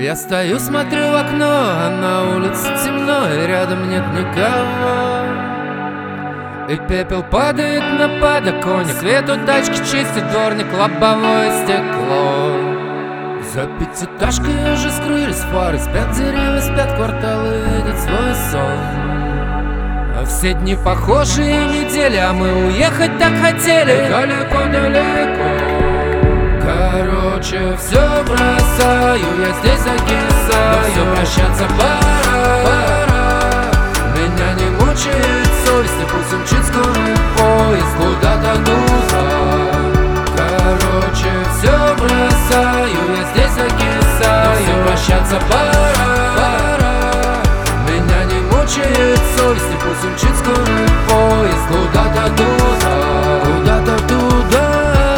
Я стою, смотрю в окно, а на улице темно, и рядом нет никого. И пепел падает на подоконник, свет у тачки чистит дворник, лобовое стекло. За пятиэтажкой уже скрылись фары, спят деревья, спят кварталы, видят свой сон. А все дни похожие недели, а мы уехать так хотели далеко-далеко. Короче, все бросаю, я здесь закисаю, все прощаться пора. Меня не мучает совесть, и пусть умчит скорый поезд куда-то туда. Короче, все бросаю, я здесь закисаю, все прощаться пора. Меня не мучает совесть, и пусть умчит скорый поезд куда-то туда, куда-то туда.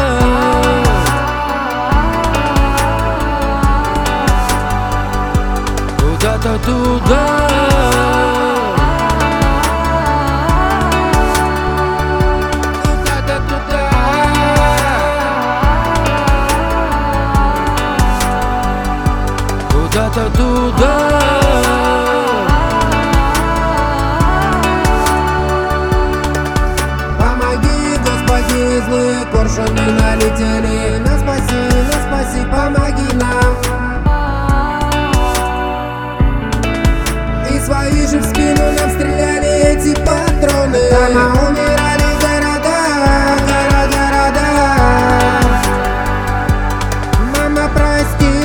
Куда-то туда. Куда-то туда. Куда-то туда. Помоги, Господи, злые коршуны налетели. Нас спаси, помоги нам. Свои же в спину нам стреляли эти патроны. Дома умирали города. Мама, прости.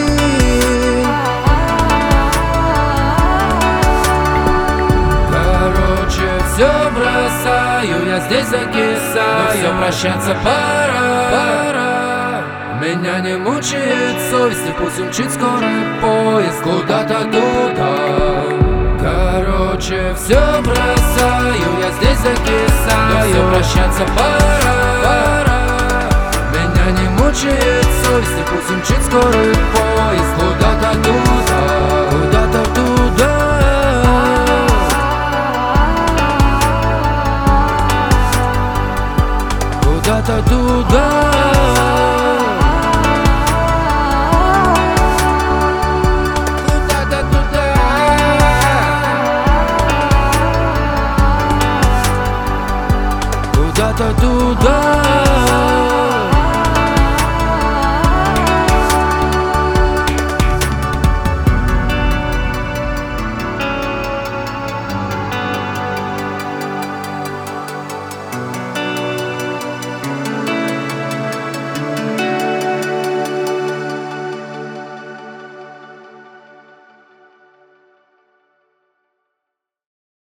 Короче, все бросаю, я здесь закисаю, все прощаться пора. Меня не мучает совесть, и пусть умчит скорый поезд куда-то туда. Короче, все бросаю, я здесь закисаю, все прощаться пора. Меня не мучает совесть, и пусть умчит скорый поезд куда-то туда, куда-то туда. Куда-то туда. Куда-то туда.